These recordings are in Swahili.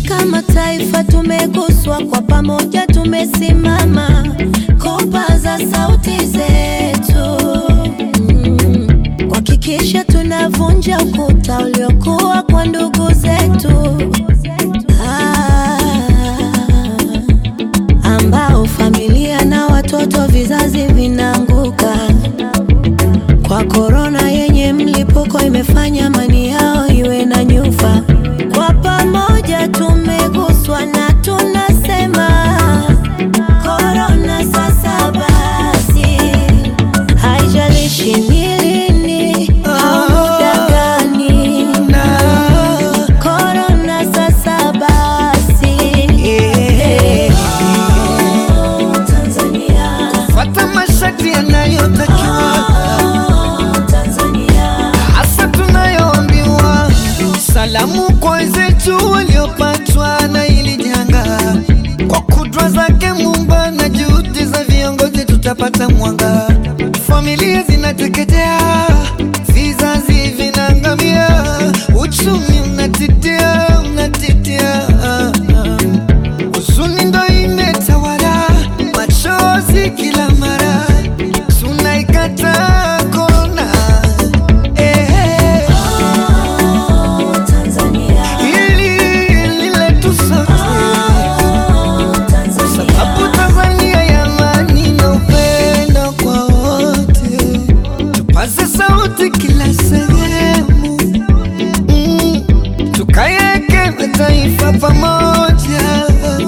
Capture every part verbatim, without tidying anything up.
kama taifa tumeguswa, kwa pamoja tumesimama kupaza sauti zetu, mm, kuhakikisha tunavunja ukuta uliokuwa kwa ndugu zetu, ah, ambao familia na watoto vizazi vinaanguka kwa korona yenye mlipuko. Imefanya amani yao iwe na nyufa. Kwa pamoja tumeguswa na tunasema korona sasa basi, haijalishi ni lini au muda gani, korona sasa basi. Tanzania, fuata masharti yanayotakiwa, salamu kwa wenzetu waliopatwa na hili janga. Kwa kudra zake Muumba na juhudi za viongozi tutapata mwanga. Familia zinateketea, vizazi vinaangamia, uchumi unatitia, unatitia. Huzuni ndo imetawala, machozi kila mara, tunaikata korona. Kila sehemu, mm, tukayeke mataifa pamoja.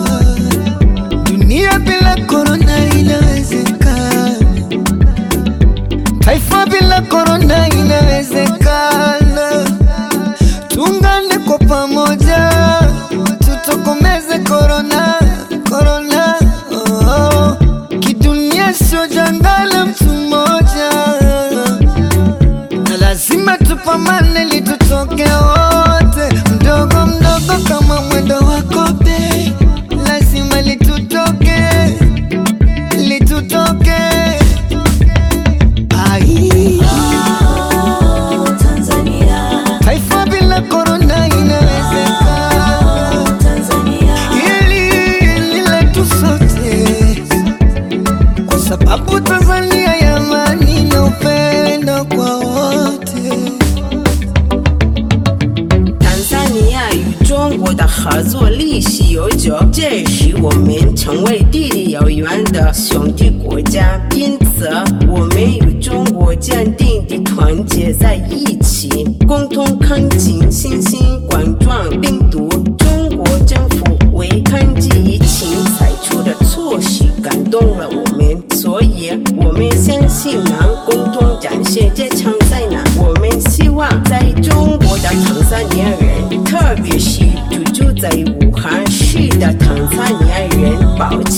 Dunia bila korona inawezekana, taifa bila korona inawezekana. Tuungane kwa pamoja, tutokomeze korona, korona. Oh, kidunia sio janga la mtu mmoja, lazima tupambane ili tutoke wote, mdogo mdogo kama mwendo wa kobe. Lazima litutoke, litutoke. Ai, oh, Tanzania, taifa bila korona inawezekana. Tanzania, Hili hili letu sote, kwa sababu Tanzania ya amani na upendo kwa wote. 与中国的合作历史悠久，这使我们成为地理遥远的兄弟国家。因此，我们与中国坚定地团结在一起，共同抗击新型冠状病毒。中国政府为抗击疫情采取的措施感动了我们，所以我们相信能共同展现这场灾难。我们希望在中国的tanzania人，特别是居住在武汉市的tanzania人，保持